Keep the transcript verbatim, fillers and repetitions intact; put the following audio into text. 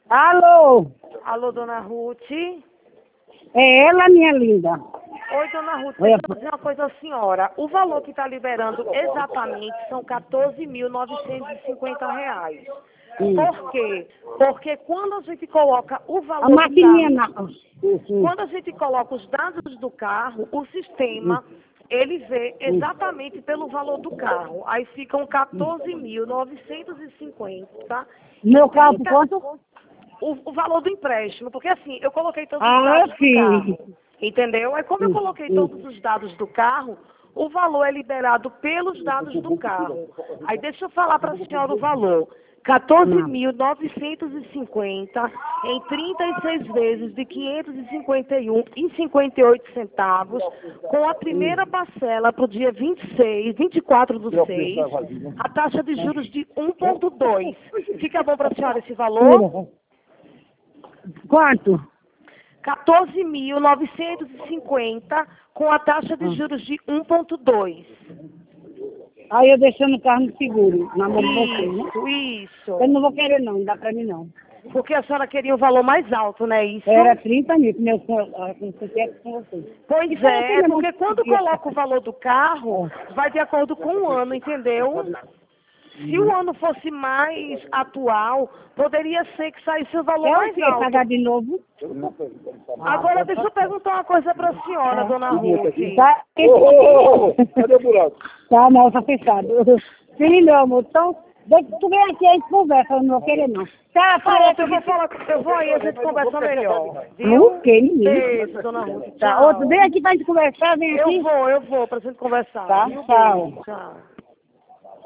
Alô? Alô, dona Ruth? É ela, minha linda. Oi, dona Ruth, Oi, deixa eu dizer uma coisa à senhora. O valor que está liberando exatamente são quatorze mil novecentos e cinquenta reais. Hum. Por quê? Porque quando a gente coloca o A valor do maquininha carro, na... Hum. quando a gente coloca os dados do carro, o sistema, ele vê exatamente pelo valor do carro. Aí ficam quatorze mil novecentos e cinquenta. Meu carro, por quanto? O, o valor do empréstimo, porque assim, eu coloquei todos os Ah, dados do sim. carro, entendeu? Aí como eu Hum, coloquei hum. todos os dados do carro, o valor é liberado pelos dados do carro. Aí deixa eu falar para a senhora o valor. quatorze mil novecentos e cinquenta em trinta e seis vezes de quinhentos e cinquenta e um e cinquenta e oito centavos, com a primeira parcela para o dia vinte e seis, vinte e quatro do seis, a taxa de juros de um vírgula dois. Fica bom para a senhora esse valor? Quanto? quatorze mil novecentos e cinquenta com a taxa de juros de um vírgula dois. Aí eu deixando o carro no seguro, na mão de vocês, né? Isso, isso. Eu não vou querer não, não dá pra mim não. Porque a senhora queria o valor mais alto, né? Isso? Era trinta mil, que meu com com vocês. Pois Então, é, assim, porque não- quando coloca o valor do carro, vai de acordo com o ano, entendeu? Se o ano fosse mais atual, poderia ser que saísse o valor É o mais quê? alto. Pagar de novo? Agora, deixa eu perguntar uma coisa para a senhora, dona Ruth. Tá, Cadê o buraco? tá, não, tá fechado. Sim, meu amor, então, deixa tu vem aqui, a gente conversa, eu não vou querer não. Tá, Pronto, eu parece vou que... falar, eu vou aí, a gente conversa melhor. Não, Viu? o quê, menino? Beijo, dona Ruth. Tá, Tchau. outro, vem aqui pra gente conversar, vem aqui. Eu vou, eu vou, pra gente conversar. Tá, Viu? tchau. Beijo, tchau.